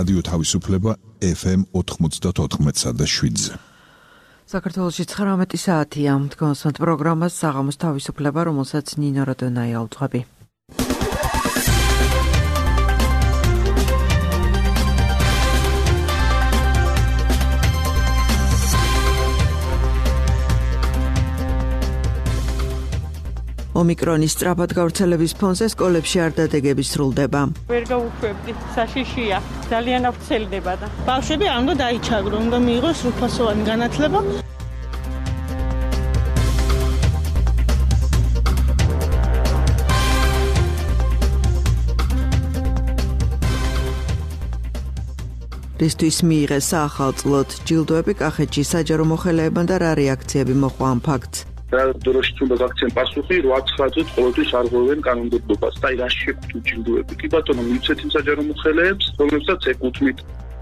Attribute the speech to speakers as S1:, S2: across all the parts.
S1: რადიო თავისუფლება FM 94.7-ზე.
S2: საქართველოში 19 საათია. მდგომასვანთ პროგრამას საღამოს თავისუფლება, რომელსაც ნინო როდონაია უძღვები. ომიკრონის სწრაფად გავრცელების ფონზე სკოლებში არ დადეგები სრულდება.
S3: ვერ გავუშვებდი, საშიშია, ძალიან ავრცელდება და ბავშვები არ უნდა დაიჩაგრონ, უნდა მიიღოს სრულფასოვანი განათლება. რისთვის მიიღეს საახალწლოდ ჯილდოები კახეთში საჯარო მოხელეებმა და რა რეაქციები მოჰყვა ამ ფაქტს.
S4: დროში უნდა გაქცენ პასუხი 8-9 წუთს ყოველთვის არ ღვევენ კანონმდებლობას. და რა შეგვთ ჯილდოები? კი ბატონო, მივცეთ იმ საჯარო მოხელეებს, რომლებსაც ეკუთვნით.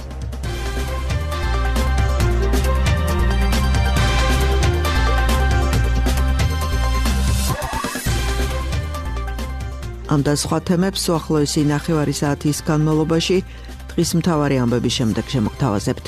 S2: ამ და სხვა თემებს უახლოესი ნახევარი საათის განმავლობაში დღის მთავარი ამბების შემდეგ შემოგთავაზებთ.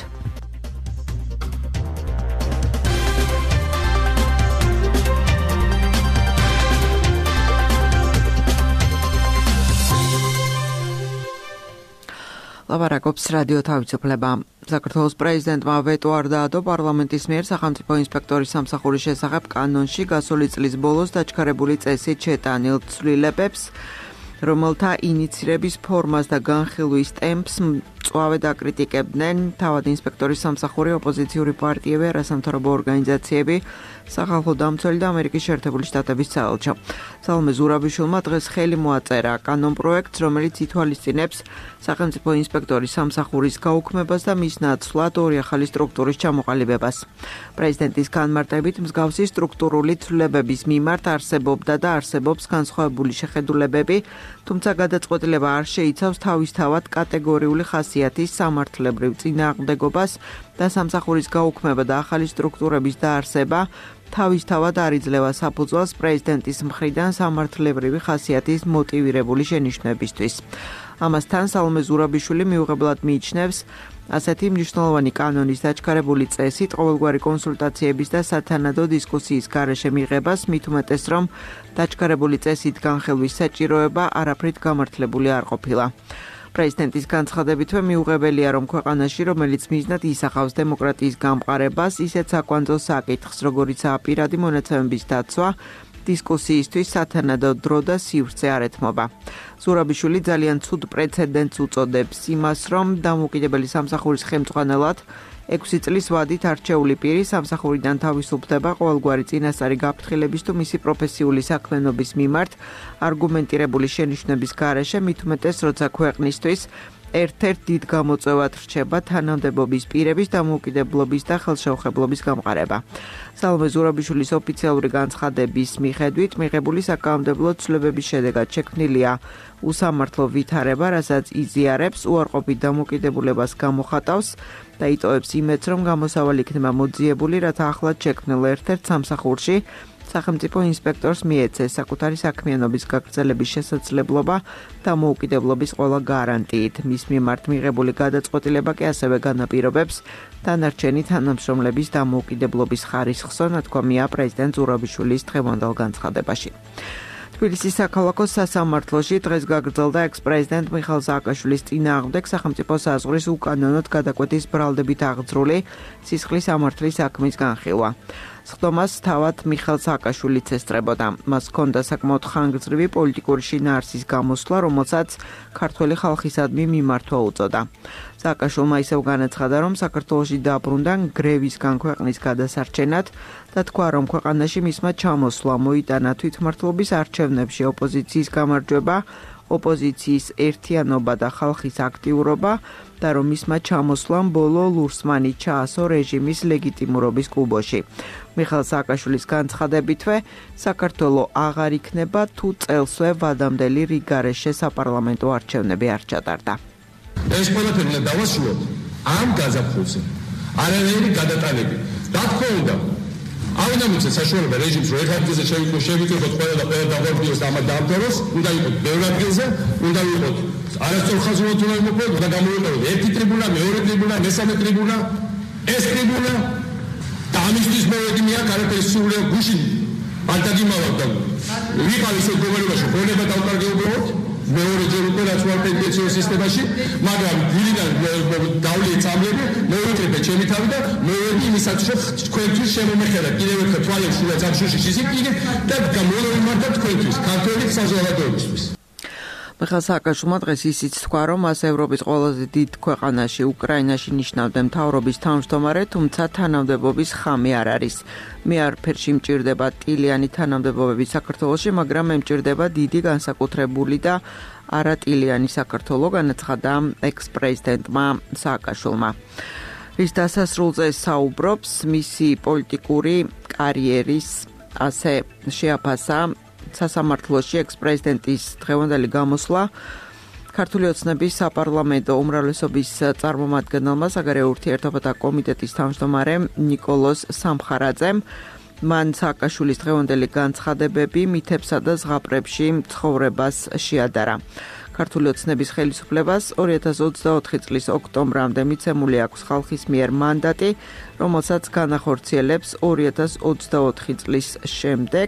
S2: ლაპარაკობს რადიო თავისუფლება. საქართველოს პრეზიდენტმა ვეტო არ დაადო პარლამენტის მიერ სახელმწიფო ინსპექტორის სამსახურის შესახებ კანონში გასული წლის ბოლოს დაჩქარებული წესით შეტანილ ცვლილებებს, რომელთა ინიცირების ფორმას და განხილვის ტემპს მწვავედ აკრიტიკებდნენ თავად ინსპექტორის სამსახური, ოპოზიციური პარტიები, არასამთავრობო ორგანიზაციები, სახალხო დამცველი და ამერიკის შეერთებული შტატების საელჩო. სალომე ზურაბიშვილმა დღეს ხელი მოაწერა კანონპროექტს, რომელიც ითვალისწინებს სახელმწიფო ინსპექტორის სამსახურის გაუქმებას და მის ნაცვლად ორი ახალი სტრუქტურის ჩამოყალიბებას. პრეზიდენტის განმარტებით მსგავსი სტრუქტურული ცვლილებების მიმართ არსებობდა და არსებობს განსხვავებული შეხედულებები, თუმცა გადაწყვეტილება არ შეიცავს თავისთავად კატეგორიული ხასიათის სამართლებრივ წინააღმდეგობას და სამსახურის გაუქმება და ახალი სტრუქტურების დაარსება თავისთავად არ იძლევა საფუძველს პრეზიდენტის მხრიდან სამართლებრივი ხასიათის მოტივირებული შენიშვნებისთვის. ამასთან სალომე ზურაბიშვილი მიუღებლად მიიჩნევს ასეთი მნიშვნელოვანი კანონის დაჩქარებული წესით ყოველგვარი კონსულტაციების და სათანადო დისკუსიის გარეშე მიღებას, მით უმეტეს რომ დაჩქარებული წესით განხილვის საჭიროება არაფრით გამართლებული არ ყოფილა. პრეზიდენტის განცხადებითვე მიუღებელია, რომ ქვეყანაში, რომელიც მიზნად ისახავს დემოკრატიის გამყარებას, ისეთ საკვანძო საკითხს, როგორიცაა პირადი მონაცემების დაცვა, დისკუსიისთვის სათანადო დრო და სივრცე არ ეთმობა. ზურაბიშვილი ძალიან ცუდ პრეცედენტს უწოდებს იმას, რომ დამოუკიდებელი სამსახურის ხელმძღვანელად 6 წლის ვადით არჩეული პირი სამსახურიდან თავისუფლდება ყოველგვარი წინასწარი გაფრთხილების თუ მისი პროფესიული საქმიანობის მიმართ არგუმენტირებული შენიშვნების გარეშე, მით უმეტეს როცა ქვეყნისთვის ერთ-ერთ დიდ გამოწვევად რჩება თანამდებობის პირების დამოუკიდებლობის და ხელშეუხებლობის გამყარება. სალომე ზურაბიშვილის ოფიციალური განცხადების მიხედვით მიღებული საკანონმდებლო ცვლილებების შედეგად შექმნილია უსამართლო ვითარება, რასაც იზიარებს, უარყოფით დამოუკიდებლობას გამოხატავს და იტოვებს იმედს, რომ გამოსავალი იქნება მოძიებული, რათა ახლად შექმნილ ერთ-ერთ სამსახურში სახელმწიფო ინსპექტორს მიეცეს საკუთარი საქმიანობის გაგრძელების შესაძლებლობა დამოუკიდებლობის ყველა გარანტიით. მის მიმართ მიღებული გადაწყვეტილება კი ასევე განაპირობებს დანარჩენი თანამშრომლების დამოუკიდებლობის ხარისხსო, ნათქვამია პრეზიდენტ ზურაბიშვილის დღევანდელ განცხადებაში. თბილისის საქალაქო სასამართლოში დღეს გაგრძელდა ექს-პრეზიდენტ მიხეილ სააკაშვილის წინააღმდეგ სახელმწიფო საზღვრის უკანონოდ გადაკვეთის ბრალდებით აღძრული სისხლის ამართლის საქმის განხილვა. სხდომას თავად მიხეილ სააკაშვილიც ესწრებოდა. მას ჰქონდა საკმაოდ ხანგრძლივი პოლიტიკური შინაარსის გამოსვლა, რომელსაც ქართველი ხალხისადმი მიმართვა უწოდა. სააკაშვილმა ისევ განაცხადა, რომ საქართველოში დაბრუნდა გრევისგან ქვეყნის გადასარჩენად და თქვა, რომ ქვეყანაში მისმა ჩამოსვლა მოიტანა თვითმმართველობის არჩევნებში ოპოზიციის გამარჯვება, ოპოზიციის ერთიანობა და ხალხის აქტიურობა და რომ მისმა ჩამოსვლამ ბოლო ლურსმანი ჩაასო რეჟიმის ლეგიტიმურობის კუბოში. მიხეილ სააკაშვილის განცხადებითვე საქართველო აღარ იქნება თუ წელსვე ვადამდელი რიგარეშე საპარლამენტო არჩევნები არ ჩატარდა.
S5: ეს ყველაფერი უნდა დავასრულოთ ამ გაზაფხულზე. არანაირი გადატანები. რა თქმა უნდა, არ უნდა მიცეს საშუალება რეჟიმს რომ ერთ ადგილზე შევიკრიბოთ ყველა და ყველა დაგვარდიოს და ამათ დაამთავროს, უნდა იყოს ბევრ ადგილზე, უნდა იყოს არასწორხაზოვნად უნდა იმყოფოთ და გამოვიყენოთ ერთი ტრიბუნა, მეორე ტრიბუნა, მესამე ტრიბუნა, ეს ტრიბუნა და ამისთვის მოვედი მე აქ არაფერი სულიერ გუშინ არ დაგიმალავ და ვიყავ ისეთ მდგომარეობაში, ხონება დავკარგეუბრალოდ მეორე ჯერ უკვე რაც ვარ პენსიურ სისტემაში, მაგრამ გვირიდან დავლი წამლები, მოვიწებე ჩემი თავი და მოვედი იმისათვის, რომ თქვენთვის შემომეხედა კიდევ ერთხელ თვალებში და წამშუში შეზიკიდე და გამოვიმართა თქვენთვის, ქართული საზოგადოებისთვის.
S2: მიხეილ სააკაშვილმა დღეს ისიც თქვა, რომ მას ევროპის ყველაზე დიდ ქვეყანაში, უკრაინაში ნიშნავდა მთავრობის თავმჯდომარე, თუმცა თანამდებობის ხამი არ არის. მე არაფერში მჭირდება ტილიანი თანამდებობები საქართველოში, მაგრამ მე მჭირდება დიდი განსაკუთრებული და არატილიანი საქართველო, განაცხადა ექს-პრეზიდენტმა სააკაშვილმა. რის დასასრულზე საუბრობს, მისი პოლიტიკური კარიერის ასე შეაფასა სასამართლოში ექს-პრეზიდენტის დღევანდელი გამოსვლა ქართული ოცნების საპარლამენტო უმრავლესობის წარმომადგენელმა საგარეო ურთიერთობათა კომიტეტის თავმჯდომარემ ნიკოლოზ სამხარაძემ მან სააკაშვილის დღევანდელი განცხადებები მითებსა და ზღაპრებში ცხოვრებას შეადარა. ქართული ოცნების ხელისუფლებას 2024 წლის ოქტომბრამდე მიცემული აქვს ხალხის მიერ მანდატი, რომელსაც განახორციელებს 2024 წლის შემდეგ.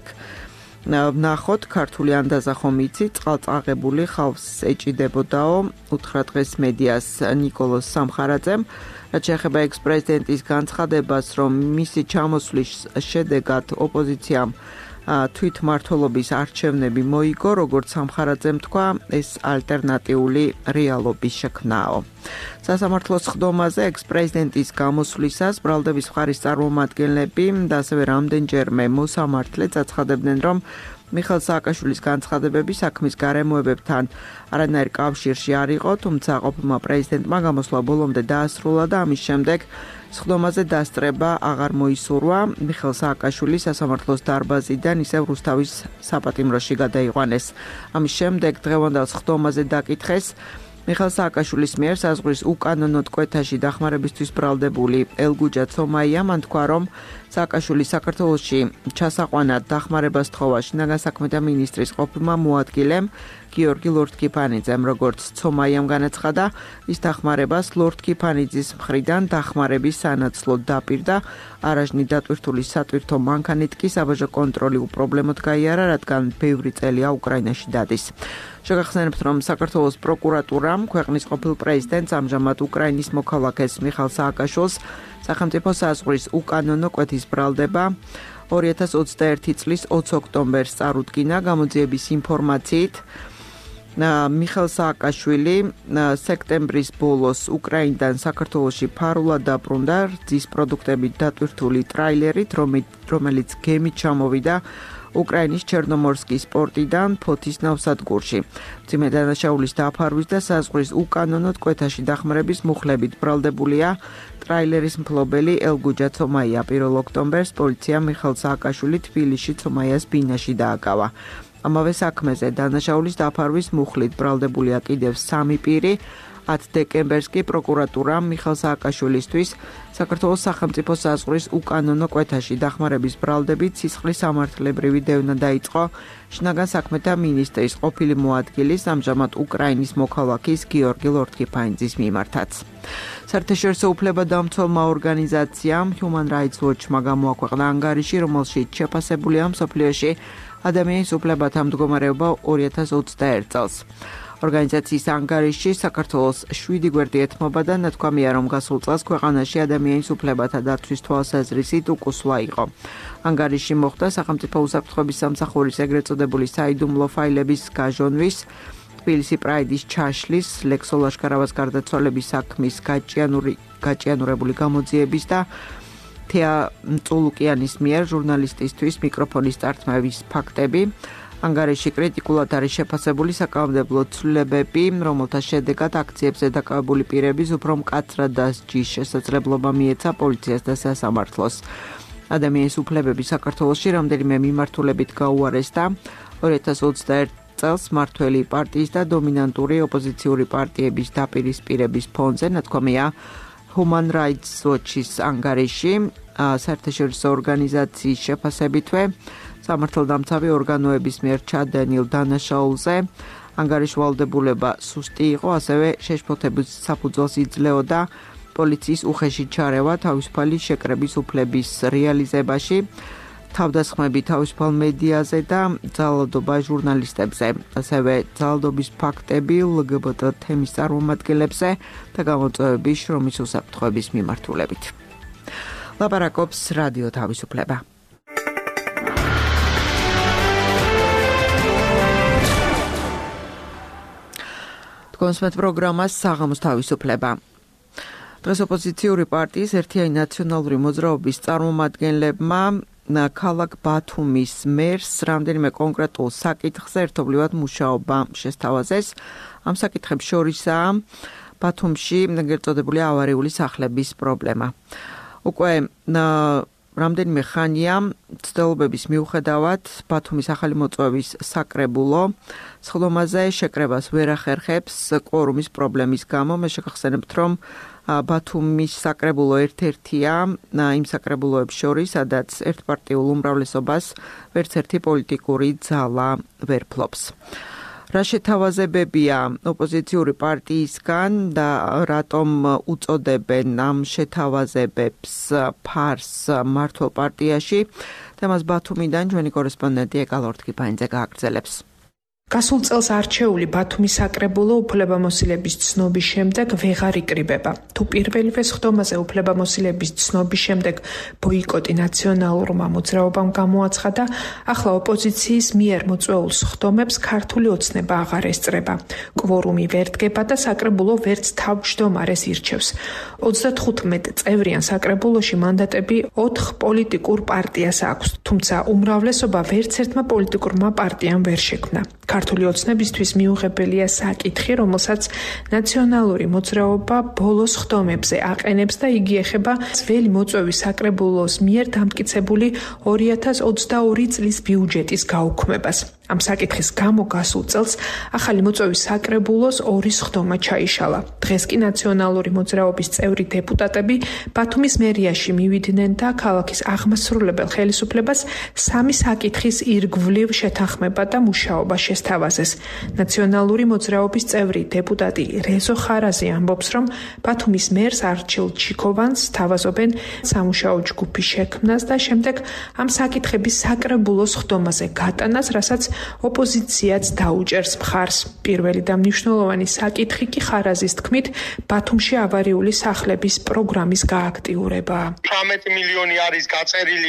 S2: ნახოთ ქართული ანდაზა ხომ იცი წყალწაღებული ხალხს ეჭიდებოდაო უთხრა დღეს მედიას ნიკოლოზ სამხარაძემ რაც შეეხება ექს-პრეზიდენტის განცხადებას რომ მისი ჩამოსვლის შედეგად ოპოზიციამ თვითმმართველობის არჩევნები მოიგო როგორც სამხარაძემ თქვა ეს ალტერნატიული რეალობის შექმნაო სასამართლოს ხდომაზე ექს-პრეზიდენტის გამოსვლისას ბრალდების მხარის წარმომადგენლები და ასევე რამდენჯერმე მოსამართლე აცხადებდნენ რომ მიხეილ სააკაშვილის განცხადებები საქმის გარემოებებთან არანაირ კავშირში არ იყო, თუმცა ყოფილმა პრეზიდენტმა გამოსვლა ბოლომდე დაასრულა და ამის შემდეგ სხდომაზე დასწრება აღარ მოისურვა. მიხეილ სააკაშვილი სასამართლოს დარბაზიდან ისევ რუსთავის საპატიმროში გადაიყვანეს. ამის შემდეგ დღევანდელ სხდომაზე დაკითხეს მიხეილ სააკაშვილის მიერ საზღვრის უკანონო ტყვეთაში დახმარებისთვის ბრალდებული ელგუჯა ცომაია მან თქვა რომ სააკაშვილი საქართველოში ჩასაყვანად დახმარებას თხოვა შინაგან საქმეთა მინისტრის ყოფილმა მოადგილემ გიორგი ლორთქიფანიძემ როგორც ცომაიამ განაცხადა ის დახმარებას ლორთქიფანიძის მხრიდან დახმარების სანაცვლოდ დაპირდა არაჟნი დატვირთული სატვირთო მანქანით კი საბაჟო კონტროლი უპრობლემოდ გაიარა რადგან ბევრი წელია უკრაინაში დადის შეგახსენებთ რომ საქართველოს პროკურატურამ ქვეყნის ყოფილ პრეზიდენტს ამჟამად უკრაინის მოქალაქეს მიხეილ სააკაშვილს სახელმწიფო საზღვრის უკანონო კვეთის ბრალდება 2021 წლის 20 ოქტომბერს წარუდგინა გამოძიების ინფორმაციით მიხეილ სააკაშვილი სექტემბრის ბოლოს უკრაინიდან საქართველოში ფარულად დაბრუნდა რძის პროდუქტებით დატვირთული ტრაილერით რომელიც გემით ჩამოვიდა უკრაინის ჩერნომორსკის პორტიდან ფოთის ნავსადგურში. მძიმე დანაშაულის დაფარვის და საზღვრის უკანონო ტყვეთაში დახმარების მუხლებით ბრალდებულია ტრაილერის მფლობელი ელგუჯა ცომაია 1 ოქტომბერს პოლიციამ მიხეილ სააკაშვილი თბილისში ცომაიას ბინაში დააკავა. ამავე საქმეზე დანაშაულის დაფარვის მუხლით ბრალდებულია კიდევ 3 პირი 10 დეკემბერს კი პროკურატურამ მიხეილ სააკაშვილისთვის საქართველოს სახელმწიფო საზღვრის უკანონო კვეთაში დახმარების ბრალდებით სისხლის სამართლებრივი დევნა დაიწყო შინაგან საქმეთა მინისტრის ყოფილი მოადგილის ამჟამად უკრაინის მოქალაქის გიორგი ლორთქიფანიძის მიმართაც. საერთაშორისო უფლებადამცველმა ორგანიზაციამ Human Rights Watch-მა გამოაქვეყნა ანგარიში, რომელშიც შეფასებულია მსოფლიოში ადამიანის უფლებათა მდგომარეობა 2021 წელს. ორგანიზაციის ანგარიში საქართველოს 7 გვერდი ეთმობა და ნათქვამია რომ გასულ წელს ქვეყანაში ადამიანის უფლებათა დაცვის თვალსაზრისით უკუსვლა იყო. ანგარიში მოხდა სახელმწიფო უსაფრთხოების სამსახურის ეგრეთ წოდებული საიდუმლო ფაილების გაჟონვის, თბილისი პრაიდის ჩაშლის, ლექსო ლაშქარავას გარდაცვალების საქმის გაჭიანურებული გამოძიების და თეა მწულუკიანის მიერ ჟურნალისტისთვის მიკროფონის წართმევის ფაქტები. ანგარიში კრიტიკულად არის შეფასებული საკანონმდებლო ცვლილებები, რომელთა შედეგად აქციებზე დაკავებული პირების უფრო მკაცრად დასჯის შესაძლებლობა მიეცა პოლიციას და სასამართლოს. ადამიანის უფლებები საქართველოში რამდენიმე მიმართულებით გაუარეს და 2021 წელს მმართველი პარტიის და დომინანტური ოპოზიციური პარტიების დაპირისპირების ფონზე ნათქვამია Human Rights Watch-ის ანგარიში საერთაშორისო ორგანიზაციის შეფასებითვე სამართალდამცავი ორგანოების მიერ ჩადენილ დანაშაულზე ანგარიშვალდებულება სუსტი იყო, ასევე შეშფოთების საფუძველს იძლეოდა პოლიციის უხეში ჩარევა თავისუფალი შეკრების უფლების რეალიზებაში, თავდასხმები თავისუფალ მედიაზე და ძალადობა ჟურნალისტებზე, ასევე ძალადობის ფაქტები LGBT თემის წარმომადგენლებზე და გამოწვევები შრომის უსაფრთხოების მიმართულებით. ლაპარაკობს რადიო თავისუფლება. კონსმეთ პროგრამას საღამოს თავისუფლება. დღეს ოპოზიციური პარტიის ერთიანი ნაციონალური მოძრაობის წარმომადგენლებმა ქალაქ ბათუმის მერს რამდენიმე კონკრეტულ საკითხზე ერთობლივად მუშაობა შესთავაზეს. ამ საკითხებს შორისაა ბათუმში გერწოდებული ავარიული სახლების პრობლემა. უკვე რამდენიმე ხანია ცდილობების მიუხედავად ბათუმის ახალი მოწვევის საკრებულო სხდომაზე შეკრებას ვერ ახერხებს კვორუმის პრობლემის გამო. მე შეგახსენებთ, რომ ბათუმის საკრებულო ერთ-ერთია იმ საკრებულოებს შორის, სადაც ერთპარტიულ უმრავლესობას ვერც ერთი პოლიტიკური ძალა ვერ ფლობს. რა შეთავაზებებია ოპოზიციური პარტიისგან და რატომ უწოდებენ ამ შეთავაზებებს ფარს მართლ პარტიაში? თემას ბათუმიდან ჩვენი კორესპონდენტი ეკალ ორთქიფანიძე გააგრძელებს.
S6: გასულ წელს არჩეული ბათუმის საკრებულო უფლებამოსილების ცნობის შემდეგ ვეღარ იკრიბება. თუ პირველივე სხდომაზე უფლებამოსილების ცნობის შემდეგ ბოიკოტი ნაციონალურმა მოძრაობამ გამოაცხადა, ახლა ოპოზიციის მიერ მოწვეულ სხდომებს ქართული ოცნება აღარ ესწრება. კვორუმი ვერ დგება და საკრებულო ვერც თავმჯდომარეს ირჩევს. 35 წევრიან საკრებულოში მანდატები 4 პოლიტიკურ პარტიას აქვს, თუმცა უმრავლესობა ვერც ერთმა პოლიტიკურმა პარტიამ ვერ შექმნა. ქართული ოცნებისთვის მიუღებელია საკითხი, რომელსაც ნაციონალური მოძრაობა ბოლო სხდომებზე აყენებს და იგი ეხება ძველი მოწვევის საკრებულოს მიერ დამტკიცებული 2022 წლის ბიუჯეტის გაუქმებას. ამ საკითხის გამო გასულ წელს ახალი მოწვევის საკრებულოს 2 სხდომა ჩაიშალა. დღეს კი ნაციონალური მოძრაობის წევრი დეპუტატები ბათუმის მერიაში მივიდნენ და ქალაქის აღმასრულებელ ხელისუფლებას 3 საკითხის ირგვლივ შეთანხმება და მუშაობა შესთავაზეს. ნაციონალური მოძრაობის წევრი დეპუტატი რეზო ხარაზი ამბობს, რომ ბათუმის მერს არჩილ ჩიქოვანს თავაზობენ სამუშაო ჯგუფის შექმნას და შემდეგ ამ საკითხების საკრებულოს სხდომაზე გატანას, რასაც ოპოზიციაც დაუჭერს მხარს. პირველი და მნიშვნელოვანი საკითხი კი ხარაზის თქმით ბათუმში ავარიული სახლების პროგრამის გააქტიურება.
S7: 18 მილიონი არის გაწერილი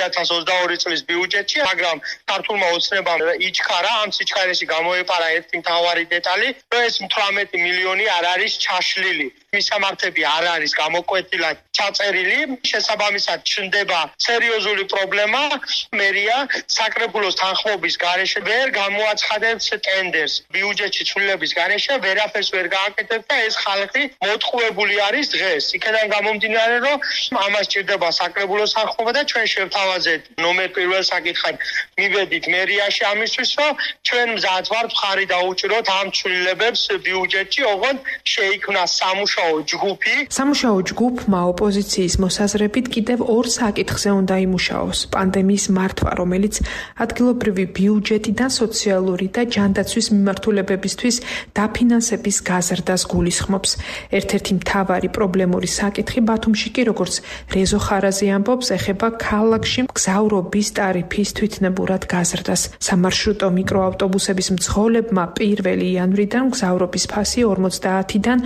S7: 2022 წლის ბიუჯეტში, მაგრამ ქართულმა ოცნებამ იჩქარა, ამ სიჩქარეში გამოეპარა ერთი მთავარი დეტალი, რომ ეს 18 მილიონი არ არის ჩაშლილი. მისამართები არ არის გამოკვეთილად ჩაწერილი, შესაბამისად ჩნდება სერიოზული პრობლემა. მერია საკრებულოს თანხმობის გარეშე ვერ გამოაცხადებს ტენდერს. ბიუჯეტში ცვლილების გარეშე ვერაფერს ვერ გააკეთებს და ეს ხალხი მოტყუებული არის დღეს. იქიდან გამომდინარე, რომ ამას ჭირდება საკრებულოს თანხმობა და ჩვენ შევთავაზეთ ნომერ პირველ საკითხად მივედით მერიაში ამისთვის, რომ ჩვენ მზად ვართ მხარი დაუჭიროთ ამ ცვლილებებს ბიუჯეტში, ოღონდ შეიქმნა სამუშაო ჯგუფი.
S6: სამუშაო ჯგუფმა ოპოზიციის მოსაზრებით კიდევ 2 საკითხზე უნდა იმუშაოს. პანდემიის მართვა, რომელიც ადგილობრივი ბიუჯეტიდან სოციალური და ჯანდაცვის მიმართულებებისთვის დაფინანსების გაზრდას გულისხმობს. ერთ-ერთი მთავარი პრობლემური საკითხი ბათუმში კი, როგორც რეზო ხარაზი ამბობს, ეხება ქალაქში მგზავრობის ტარიფის თვითნებურად გაზრდას. სამარშრუტო მიკროავტობუსების მძღოლებმა 1 იანვრიდან მგზავრობის ფასი 50-დან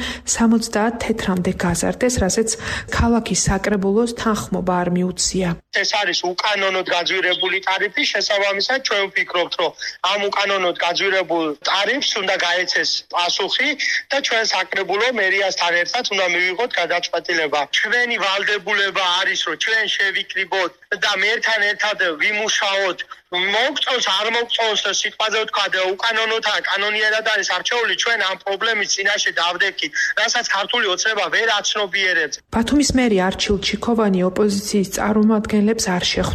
S6: 70 თეთრამდე გაზარდეს, რასაც ქალაქის საკრებულოს თანხმობა არ მიუწია.
S7: ეს არის უკანონოდ გაძვირებული ტარიფი, შესაბამისად ჩვენ ვფიქრობთ, რომ ამ უკანონოდ გაძვირებულ ტარიფს უნდა გაეცეს პასუხი და ჩვენ საკრებულო მერიასთან ერთად უნდა მივიღოთ გადაწყვეტილება. ჩვენი ვალდებულება არის, რომ ჩვენ შევიკრიბოთ და მერთან ერთად ვიმუშაოთ. მოგწონს არ მოგწონს სიტყვაზე ვთქვა და უკანონოთა კანონიერად არის არჩეული, ჩვენ ამ პრობლემის წინაშე დავდექით, რასაც ქართული ოცნება ვერ აცნობიერებს.
S6: ბათუმის მერი არჩილ ჩიქოვანი ოპოზიციის წარმომადგენლებს არ შეხვდა.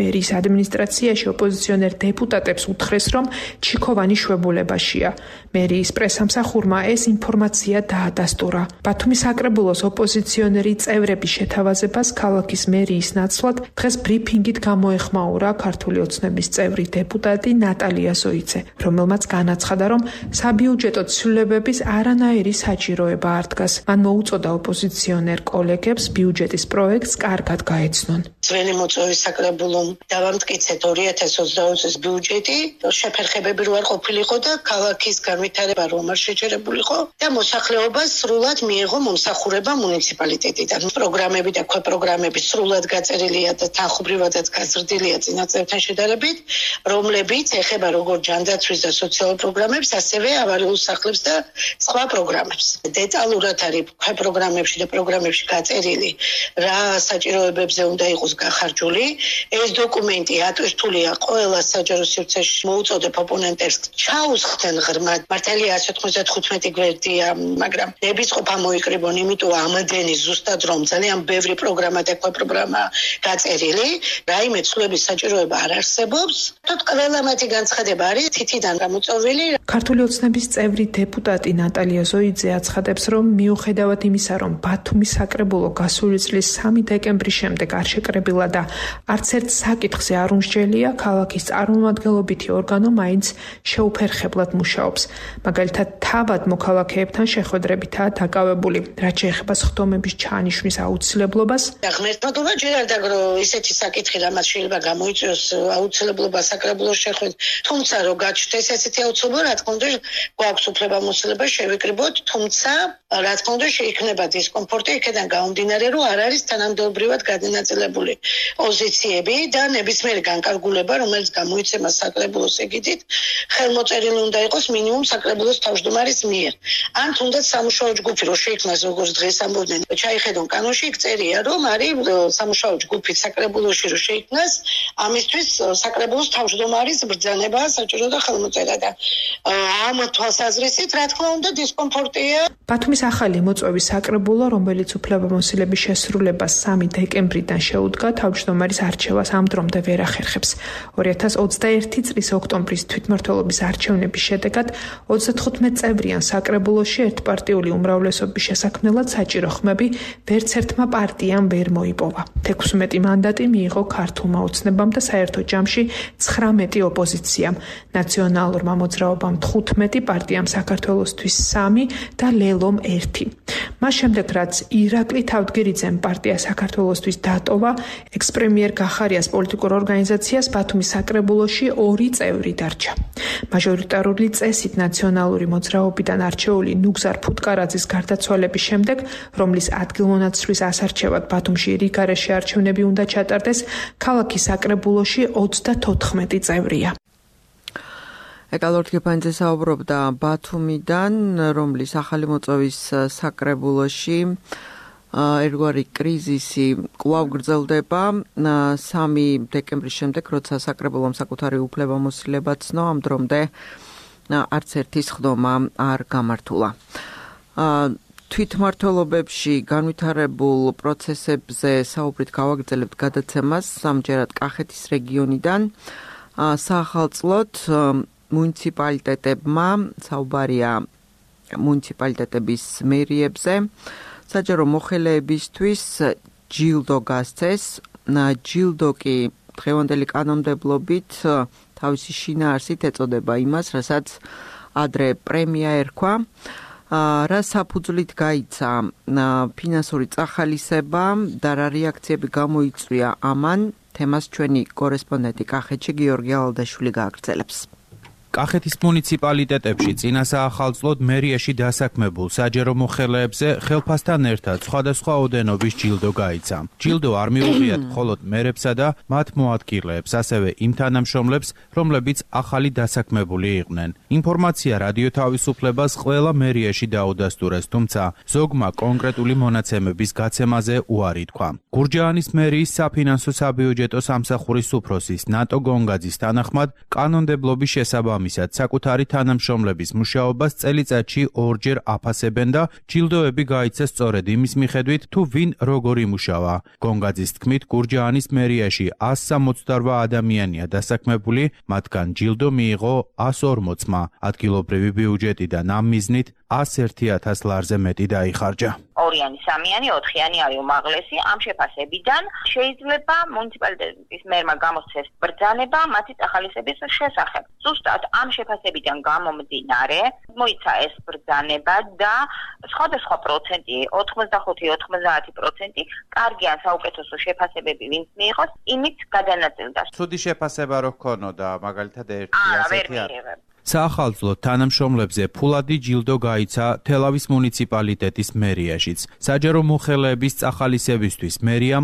S6: მერის ადმინისტრაციაში ოპოზიციონერ დეპუტატებს უთხრეს, რომ ჩიქოვანი შვებულებაშია. მერის პრესამსახურმა ეს ინფორმაცია დაადასტურა. ბათუმის საკრებულოს ოპოზიციონერი წევრების შეთავაზებას ქალაქის მერიის ნაცვლად დღეს ბრიფინგით გამოეხმაურა ქართული ოცნების წევრი დეპუტატი ნატალია ზოიცე, რომელმაც განაცხადა, რომ საბიუჯეტო ცვლილებების არანაირი საჭიროება არ დგას. მან მოუწოდა ოპოზიციონერ კოლეგებს ბიუჯეტის პროექტს კარგად გაეცნონ.
S8: ძველი მოწვევის საკრებულომ დავამტკიცეთ 2020 წლის ბიუჯეტი, შეფერხებები რო არ ყოფილიყო და ქალაქის განვითარება რომ არ შეჩერებულიყო და მოსახლეობას სრულად მიიღო მომსახურება მუნიციპალიტეტიდან. პროგრამები და ქვეპროგრამები სრულად გაწერილია და თანხმობრივადაც გაზრდილია წინა წლებთან შედარებით, რომლებიც ეხება როგორც ჯანდაცვის და სოციალურ პროგრამებს, ასევე ავარიულ სახლებს და სხვა პროგრამებს. დეტალურად არის ქვეპროგრამებში და პროგრამებში გაწერილი, რა საჭიროებებზე უნდა იყოს გახარჯული. ეს დოკუმენტი ატვირთულია ყველა საჯარო სივრცეში. მოუწოდებ ოპონენტებს ჩაუსხდნენ ღრმად. მართალია 195 გვერდია, მაგრამ ნებისყოფა მოიკრიბონ, იმიტომ ამდენი ზუსტად რომ ძალიან ბევრი პროგრამა და ქვეპროგრამა გაწერილი, რაიმე ცვლილების საჭიროება არ არსებობს. თოთ ყველა მათი განცხადება არის თითიდან გამოწვეული.
S6: ქართული ოცნების წევრი დეპუტატი ნატალია ზოიძე აცხადებს, რომ მიუხედავად იმისა, რომ ბათუმის საკრებულო გასული წლის 3 დეკემბრის შემდეგ არ შეკრებილა და არც ერთ საკითხზე არ უმსჯელია, ქალაქის წარმომადგენლობითი ორგანო მაინც შეუფერხებლად მუშაობს. მაგალითად, თავად მოქალაქეებთან შეხვედრებითაა დაკავებული, რაც შეეხება სხდომების ჩაანიშნვის აუცილებლობას.
S8: ღმერთმადლობა ჯერ არ დაგრო ისეთი საკითხი, რამაც შეიძლება გამოიწვიოს აუცილებლობა საკრებულოს შეხვედრა. თუმცა რო გაჩნდეს ესეთი აუცილებლობა, რა თქმა უნდა, გვაქვს უფლებამოსილება შევიკრიბოთ, თუმცა რა თქმა უნდა შეიქმნება დისკომფორტი იქიდან გამომდინარე, რომ არ არის თანამდებობრივად გადანაწილებული პოზიციები და ნებისმიერი განკარგულება, რომელიც გამოიცემა საკრებულოს ეგიდით, ხელმოწერილი უნდა იყოს მინიმუმ საკრებულოს თავმჯდომარის მიერ. ან თუნდაც სამუშაო ჯგუფი რო შეიქმნას, როგორც დღეს ამბობდნენ, ჩაიხედონ კანონში, იქ წერია, რომ არის სამუშაო ჯგუფი საკრებულოში რო შეიქმნას, ამისთვის საკრებულოს თავმჯდომარის ბრძანება საჭირო და ხელმოწერა და ამ თვალსაზრისით, რა თქმა უნდა, დისკომფორტია.
S6: ბათუმის ახალი მოწვევის საკრებულო, რომელიც უფლებამოსილების შესრულებას 3 დეკემბრიდან შეუდგა, თავმჯდომარის არჩევას ამ დრომდე ვერ ახერხებს. 2021 წლის ოქტომბრის თვითმმართველობის არჩევნების შედეგად 35 წევრიან საკრებულოში ერთპარტიული უმრავლესობის შესაქმნელად საჭირო ხმები ვერც ერთმა პარტიამ ვერ მოიპოვა. 16 მანდატი მიიღო ქართულმა ოცნებამ და საერთო ჯამში 19 ოპოზიციამ, ნაციონალურმა მოძრაობამ 15, პარტიამ საქართველოსთვის 3 და ლელომ 1. მას შემდეგ, რაც ირაკლი თავდგირიძემ პარტია საქართველოსთვის დატოვა, ექს-პრემიერ გახარიას პოლიტიკურ ორგანიზაციას ბათუმის საკრებულოში 2 წევრი დარჩა. მაჟორიტარული წესით ნაციონალური მოძრაობიდან არჩეული ნუგზარ ფუტკარაძის გარდაცვალების შემდეგ, რომლის ადგილმონაცვლის ასარჩევად ბათუმში რიგარეში არჩევნები უნდა ჩატარდეს, ქალაქის საკრებულოში 34 წევრია.
S2: ეკალორთ გეპანძე საუბრობდა ბათუმიდან, რომლის ახალი მოწვევის საკრებულოში ერთგვარი კრიზისი კვლავ გრძელდება 3 დეკემბრის შემდეგ, როცა საკრებულომ საკუთარი უფლებამოსილება ცნო, ამ დრომდე არც ერთი სხდომა არ გამართულა. თვითმმართველობებში განვითარებულ პროცესებზე საუბრით გავაგრძელებთ გადაცემას სამჯერად კახეთის რეგიონიდან. საახალწლოდ მუნიციპალიტეტებმა საუბარია მუნიციპალიტეტების მერიებზე. საჯარო მოხელეებისთვის ჯილდო გასცეს. ჯილდო კი დღევანდელი კანონმდებლობით თავისი შინაარსით ეწოდება იმას, რასაც ადრე პრემია ერქვა. რა საფუძვლით გაიცა ფინანსური წახალისება და რა რეაქციები გამოიწვია ამან, თემას ჩვენი კორესპონდენტი კახეთში გიორგი ალადაშვილი გააგრძელებს.
S9: კახეთის მუნიციპალიტეტებში წინა საახალწლოდ მერიაში დასაქმებულ საჯარო მოხელეებზე ხელფასთან ერთად სხვადასხვა ოდენობის ჯილდო გაიცა. ჯილდო არ მიუღიათ მხოლოდ მერებსა და მათ მოადგილეებს, ასევე იმ თანამშრომლებს, რომლებიც ახალი დასაქმებული იყვნენ. ინფორმაცია რადიო თავისუფლებას ყველა მერიაში დაუდასტურეს, თუმცა ზოგმა კონკრეტული მონაცემების გაცემაზე უარი თქვა. გურჯაანის მერიის საფინანსო საბიუჯეტო სამსახურის უფროსის ნატო გონგაძის თანახმად, კანონმდებლობის შესაბამისად შესაბამისად საკუთარი თანამშრომლების მუშაობას წელიწადში 2 ჯერ აფასებენ და ჯილდოები გაიცა სწორედ იმის მიხედვით, თუ ვინ როგორ იმუშავა. გონგაძის თქმით, გურჯაანის მერიაში 168 ადამიანია დასაქმებული, მათგან ჯილდო მიიღო 140-მა. ადგილობრივი ბიუჯეტიდან ამ მიზნით 101,000 ლარზე მეტი დაიხარჯა.
S10: 2-იანი, 3-იანი, 4-იანი არის უმაღლესი. ამ შეფასებიდან შეიძლება მუნიციპალიტეტის მერმა გამოსცეს ბრძანება მათი წახალისების შესახებ. ზუსტად ამ შეფასებიდან გამომდინარე, მოიცა ეს ბრძანება და სხვადასხვა პროცენტი, 85-90% კარგიან საუკეთესო შეფასებები ვინც მიიღოს, იმით გადანაწილდა.
S9: ცუდი შეფასება რო ჰქონოდა, მაგალითად ერთი ასეთი
S10: არ.
S9: საახალწლო თანამშრომლებზე ფულადი ჯილდო გაიცა თელავის მუნიციპალიტეტის მერიაშიც. საჯარო მოხელეების წახალისებისთვის მერიამ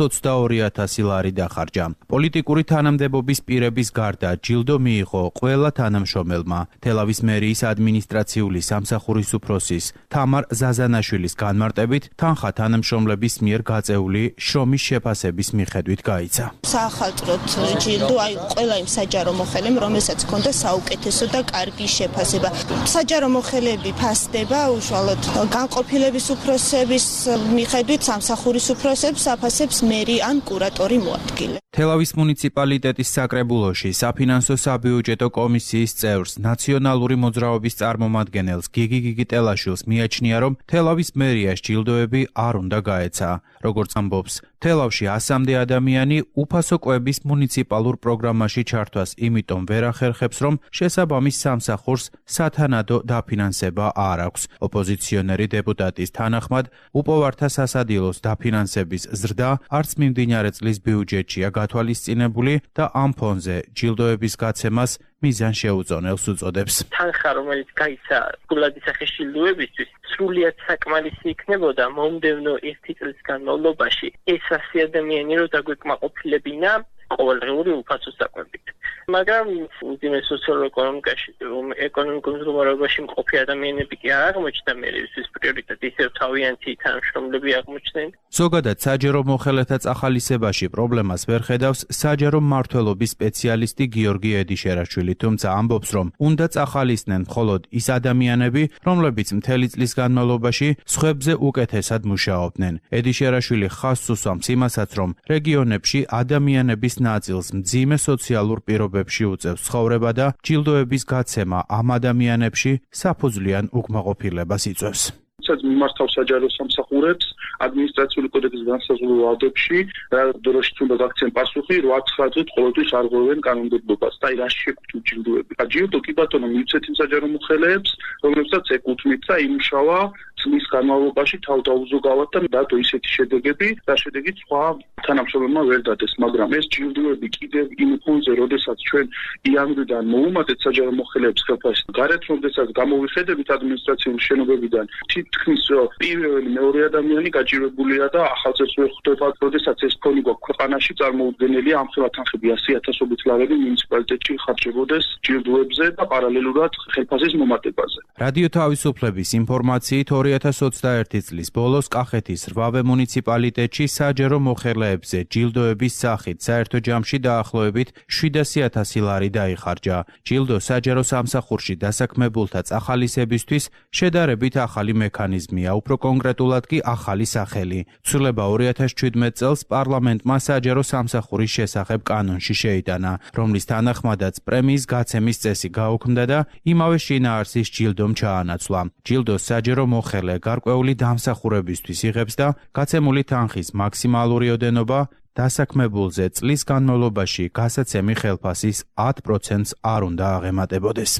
S9: 122,000 ლარი დახარჯა. პოლიტიკური თანამდებობის პირების გარდა ჯილდო მიიღო ყველა თანამშრომელმა. თელავის მერიის ადმინისტრაციული სამსახურის უფროსის თამარ ზაზანაშვილის განმარტებით, თანხა თანამშრომლების მიერ გაწეული შრომის შეფასების მიხედვით გაიცა.
S11: საახალწლოდ ჯილდო აი ყველა იმ საჯარო მოხელემ, რომელსაც ჰქონდა საუკეთესო და კარგი შეფასება. საჯარო მოხელეები ფასდება უშუალოდ განყოფილების უფროსების მიხედვით სამსახურის უფროსებს აფასებს მერი ან კურატორი მოადგილე.
S9: თელავის მუნიციპალიტეტის საკრებულოში საფინანსო საბიუჯეტო კომისიის წევრს ნაციონალური მოძრაობის წარმომადგენელს გიგი გიგიტელაშვილს მიაჩნია, რომ თელავის მერიას ჯილდოები არ უნდა გაეცა. როგორც ამბობს, თელავში 100-მდე ადამიანი უფასო კვების მუნიციპალურ პროგრამაში ჩართვას იმიტომ ვერ ახერხებს, რომ შესაბამის სამსახურს სათანადო დაფინანსება არ აქვს. ოპოზიციონერი დეპუტატის თანახმად, უპოვართა სასადილოს დაფინანსების ზრდა არც მიმდინარე წლის ბიუჯეტშია გათვალისწინებული და ამ ფონზე ჯილდოების გაცემას მიზან შეუწონელს უწოდებს.
S12: თანხა, რომელიც გაიცა ფულადი სახის ჯილდოებისთვის, სრულიად საკმარისი იქნებოდა მომდევნო 1 წლის განმავლობაში ეს 100 ადამიანი რო დაგვეკმაყოფილებინა ყოველდღიური უფასო საკვებით. მაგრამ უძიმეს სოციალურ-ეკონომიკაში, ეკონომიკურ მდგომარეობაში მყოფი ადამიანები კი არ აღმოჩნდა მერიის პრიორიტეტი, ისევ თავიანთი თანამშრომლები აღმოჩნდნენ.
S9: ზოგადად საჯარო მოხელეთა წახალისებაში პრობლემას ვერ ხედავს საჯარო მმართველობის სპეციალისტი გიორგი ედიშერაშვილი, თუმცა ამბობს, რომ უნდა წახალისდნენ მხოლოდ ის ადამიანები, რომლებიც მთელი წლის განმავლობაში სხვებზე უკეთესად მუშაობდნენ. ედიშერაშვილი ხაზს უსვამს იმასაც, რომ რეგიონებში ადამიანების ნაწილს მძიმე სოციალურ პირობებში უწევს ცხოვრება და ჯილდოების გაცემა ამ ადამიანებში საფუძვლიან უკმაყოფილებას იწვევს.
S4: მიმართავს საჯარო სამსახურებს ადმინისტრაციული კოდექსის განსაზღვრულ ვადებში, რა დროშიც უნდა გაქცენ პასუხი 8-9 წუთი ყოველთვის არ ღვევენ კანონმდებლობას. და რა შეგვიძლია ჯილდოები. ჯილდო კი ბატონო მივცეთ იმ საჯარო მოხელეებს, რომლებსაც ეკუთვნით და იმუშავა წლის განმავლობაში თავდაუზოგავად და დადო ისეთი შედეგები, და შედეგით სხვა თანამშრომლებმა ვერ დადეს, მაგრამ ეს ჯილდოები კიდევ იმ ფონზე, როდესაც ჩვენ იანვრიდან მოუმატეთ საჯარო მოხელეებს ხელფასს, გარეთ როდესაც გამოვიხედებით ადმინისტრაციული შენობებიდან, თითქმის პირველი მეორე ადამიანი გაჭირებულია და ახალწელს ვერ ხვდება, როდესაც ეს ფონი გვაქვს ქვეყანაში წარმოუდგენელია, ამ ხელა თანხები 100,000-ობით ლარები მუნიციპალიტეტში ხარჯებოდეს ჯილდოებზე და პარალელურად ხელფასის მომატებაზე.
S9: რადიო თავისუფლების ინფორმაციით 2021 წლის ბოლოს კახეთის 8 მუნიციპალიტეტში საჯარო მოხელეებზე ჯილდოების სახით საერთო ჯამში დაახლოებით 700,000 ლარი დაიხარჯა. ჯილდო საჯარო სამსახურში დასაქმებულთა წახალისებისთვის შედარებით ახალი მექანიზმია, უფრო კონკრეტულად კი ახალი სახელი. ცვლილება 2017 წელს პარლამენტმა საჯარო სამსახურის შესახებ კანონში შეიტანა, რომლის თანახმადაც პრემიის გაცემის წესი გაუქმდა და იმავე შინაარსის ჯილდომ ჩაანაცვლა. ჯილდოს საჯარო მოხელე გარკვეული დამსახურებისთვის იღებს და გაცემული თანხის მაქსიმალური ოდენობა დასაქმებულზე წლის განმავლობაში გასაცემი ხელფასის 10%-ს არ უნდა აღემატებოდეს.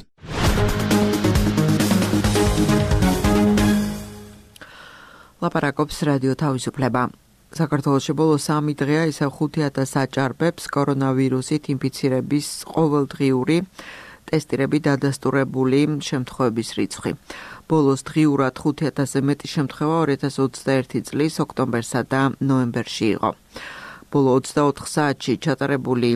S2: ლაპარაკობს რადიო თავისუფლება. საქართველოში ბოლოს 3 დღეა ისევ 5,000 აჭარბებს კორონავირუსით ინფიცირების ყოველდღიური ტესტირები დადასტურებული შემთხვევების რიცხვი. ბოლოს დღიურად 5,000-ზე მეტი შემთხვევა 2021 წლის ოქტომბერსა და ნოემბერში იყო. ბოლო 24 საათში ჩატარებული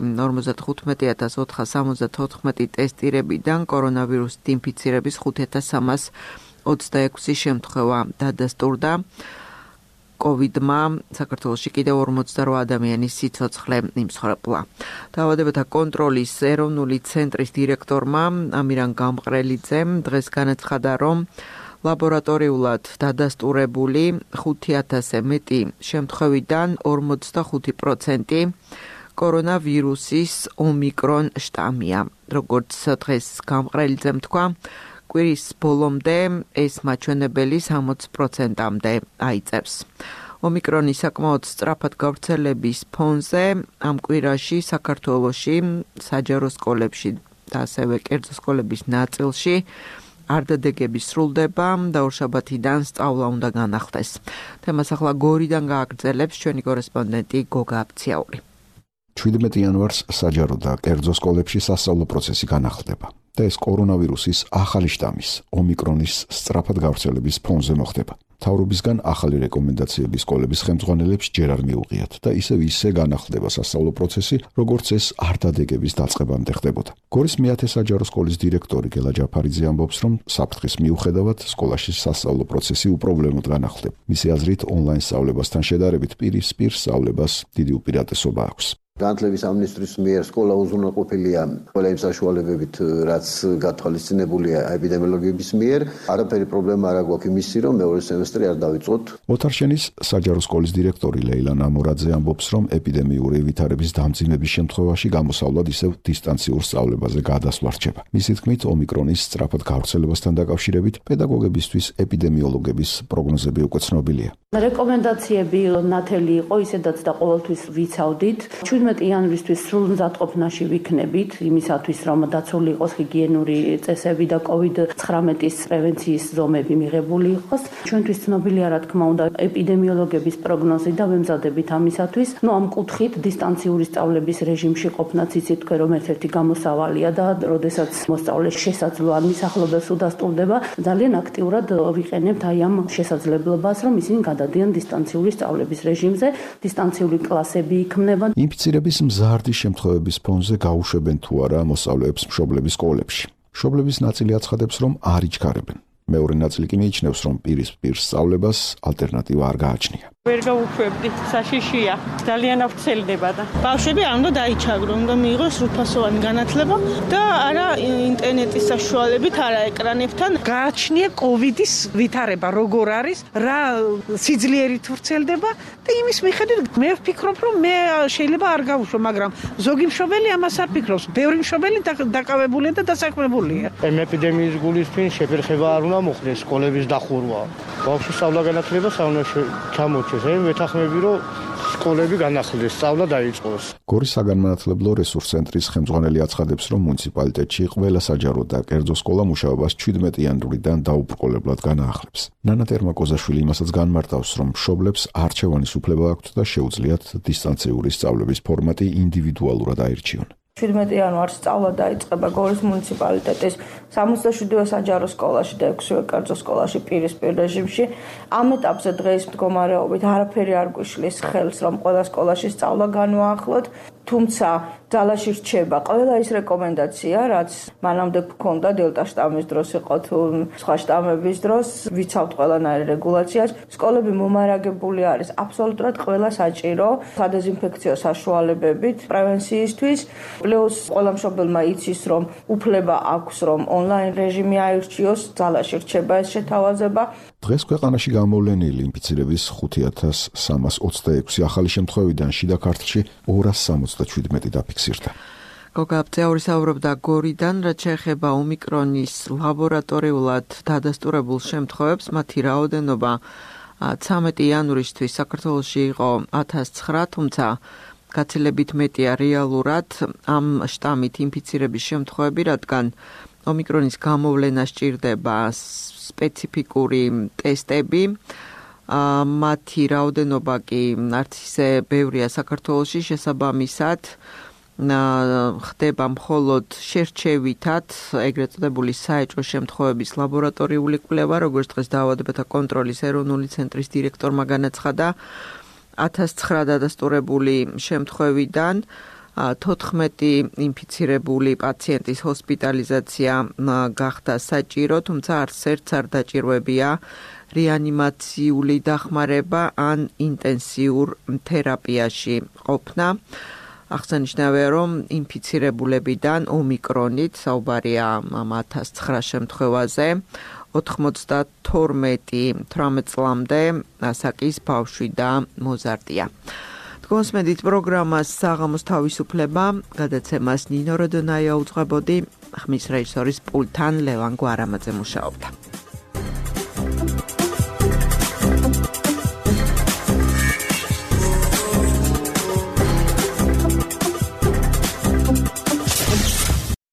S2: 55,474 ტესტირებიდან კორონავირუსით ინფიცირების 5,326 შემთხვევა დადასტურდა. COVID-მა საქართველოში კიდევ 48 ადამიანის სიცოცხლე იმსხვრებლა. დაავადებათა კონტროლის ეროვნული ცენტრის დირექტორმა ამირან გამყრელიძემ დღეს განაცხადა, რომ ლაბორატორიულად დადასტურებული 5000-ზე მეტი შემთხვევიდან 45% კორონავირუსის ომიკრონ შტამია. როგორც დღეს გამყრელიძემ თქვა, კვირის ბოლომდე ეს მაჩვენებელი 60%-მდე აიწევს. ომიკრონის საკმაოდ სწრაფად გავრცელების ფონზე ამ კვირაში საქართველოში საჯარო სკოლებში და ასევე კერძო სკოლების ნაწილში არდადეგები სრულდება და ორშაბათიდან სწავლა უნდა განახდეს. თემას ახლა გორიდან გააგრძელებს ჩვენი კორესპონდენტი გოგა აფციაური.
S1: 17 იანვარს საჯარო და კერძო სკოლებში სასწავლო პროცესი განახლდება და ეს კორონავირუსის ახალი შტამის, ომიკრონის სწრაფად გავრცელების ფონზე მოხდება. მთავრობისგან ახალი რეკომენდაციები სკოლების ხელმძღვანელებს ჯერ არ მიუღიათ და ისე განახლდება სასწავლო პროცესი, როგორც ეს არდადეგების დაწყებამდე ხდებოდა. გორის მეათე საჯარო სკოლის დირექტორი გელა ჯაფარიძე ამბობს, რომ საფრთხის მიუხედავად სკოლაში სასწავლო პროცესი უპრობლემოდ განახლდება. მისი აზრით, ონლაინ სწავლებასთან შედარებით პირისპირ სწავლებას დიდი უპირატესობა აქვს.
S13: განათლების სამინისტროს მიერ სკოლა უზრუნველყოფილია ყველა იმ საშუალებებით, რაც გათვალისწინებულია ეპიდემიოლოგების მიერ. არაფერი პრობლემა არ აქვს იმისი, რომ მეორე სემესტრი არ დავიწყოთ.
S1: ოთარშენის საჯარო სკოლის დირექტორი ლეილა ნამორაძე ამბობს, რომ ეპიდემიური ვითარების დამძიმების შემთხვევაში გამოსავლად ისევ დისტანციურ სწავლებაზე გადასვლა რჩება. მისი თქმით, ომიკრონის სწრაფად გავრცელებასთან დაკავშირებით პედაგოგებისთვის ეპიდემიოლოგების პროგნოზები უკვე ცნობილია.
S14: რეკომენდაციები ნათელი იყო, ისედაც და ყოველთვის ვიცავდით. 17 იანვრისთვის სრულ მზადყოფნაში ვიქნებით, იმისათვის რომ დაცული იყოს ჰიგიენური წესები და COVID-19-ის პრევენციის ზომები მიღებული იყოს. ჩვენთვის ცნობილია, რა თქმა უნდა, ეპიდემიოლოგების პროგნოზი და ვემზადებით ამისათვის. ამ კუთხით დისტანციური სწავლების რეჟიმში ყოფნაც იცით თქვენ, რომ ერთ-ერთი გამოსავალია და როდესაც მოსწავლეს შესაძლოა მისახლობელს უდასტურდება, ძალიან აქტიურად ვიყენებთ აი ამ შესაძლებლობას, რომ ისინი გადადიან დისტანციური სწავლების რეჟიმზე, დისტანციური კლასები იქმნება.
S1: ინფიცირების მზარდი შემთხვევების ფონზე გაუშვებენ თუ არა მოსწავლეებს მშობლების სკოლებში. მშობლების ნაწილი აცხადებს, რომ არ იჩქარებენ. მეორე ნაწილი კი მიიჩნევს, რომ პირისპირ სწავლებას ალტერნატივა არ გააჩნია.
S15: ვერ გავუშვებდი, საშიშია, ძალიან ავრცელდება და ბავშვები არ უნდა დაიჩაგრონ, უნდა მიიღოს სრულფასოვანი განათლება და არა ინტერნეტის საშუალებით, არა ეკრანებთან.
S16: გააჩნია COVID-ის ვითარება, როგორ არის, რა სიძლიერით ვრცელდება და იმის მიხედვით მე ვფიქრობ, რომ მე შეიძლება არ გავუშვო, მაგრამ ზოგი მშობელი ამას არ ფიქრობს. ბევრი მშობელი დაკავებულია და დასაქმებულია.
S17: ეპიდემიის გულისხმის შეფერხება არ უნდა მოხდეს, სკოლების დახურვა. ბავშვის სწავლა განათლება საუნდაში ჩამოჩეს. ვეთანხმები, რომ სკოლები განახლდეს, სწავლა დაიწყოს.
S1: გორის საგანმანათლებლო რესურს ცენტრის ხელმძღვანელი აცხადებს, რომ მუნიციპალიტეტში ყველა საჯარო და კერძო სკოლა მუშაობას 17 იანვრიდან დაუბრკოლებლად განაახლებს. ნანა ტერმაკოზაშვილი იმასაც განმარტავს, რომ მშობლებს არჩევანის უფლება აქვთ და შეუძლიათ დისტანციური სწავლების ფორმატი ინდივიდუალურად აირჩიონ.
S18: 17 იანვარს სწავლა დაიწყება გორის მუნიციპალიტეტის 67-ვე საჯარო სკოლაში და 6-ვე კერძო სკოლაში პირისპირ რეჟიმში. ამ ეტაპზე დღეს მდგომარეობით არაფერი არ გვიშლის ხელს, რომ ყველა სკოლაში სწავლა განვაახლოთ, თუმცა ძალაში რჩება ყველა ის რეკომენდაცია, რაც მანამდე გქონდა დელტა შტამის დროს იყო თუ სხვა შტამების დროს, ვიცავთ ყველანაირ რეგულაციას. სკოლები მომარაგებული არის აბსოლუტურად ყველა საჭირო სადეზინფექციო საშუალებებით პრევენციისთვის. პლუს ყველა მშობელმა იცის, რომ უფლება აქვს, რომ ონლაინ რეჟიმი აირჩიოს, ძალაში რჩება ეს შეთავაზება.
S1: დღეს ქვეყანაში გამოვლენილი ინფიცირების 5326 ახალი შემთხვევიდან შიდა ქართლში 277 დაფიქსირდა.
S2: გოგა აფციაური საუბრობდა გორიდან, რაც შეეხება ომიკრონის ლაბორატორიულად დადასტურებულ შემთხვევებს, მათი რაოდენობა 13 იანვრისთვის საქართველოში იყო 1009, თუმცა გაცილებით მეტია რეალურად ამ შტამით ინფიცირების შემთხვევები, რადგან ომიკრონის გამოვლენა სჭირდება სპეციფიკური ტესტები. მათი რაოდენობა კი არც ისე ბევრია საქართველოში, შესაბამისად ხდება მხოლოდ შერჩევითად ეგრეთ წოდებული საეჭვო შემთხვევების ლაბორატორიული კვლევა, როგორც დღეს დაავადებათა კონტროლის ეროვნული ცენტრის დირექტორმა განაცხადა. 1009 დადასტურებული შემთხვევიდან 14 ინფიცირებული პაციენტის ჰოსპიტალიზაცია გახდა საჭირო, თუმცა არც ერთს არ დაჭირვებია რეანიმაციული დახმარება ან ინტენსიურ თერაპიაში ყოფნა. აღსანიშნავია, რომ ინფიცირებულებიდან ომიკრონით საუბარია 1009 შემთხვევაზე, 92 18 წლამდე ასაკის ბავშვი და მოზარდია. თქვენს პროგრამას საღამოს თავისუფლება გადაცემას ნინო როდონაია უძღვებოდი, ხმის რეჟისორის პულტთან ლევან გვარამაძე მუშაობდა.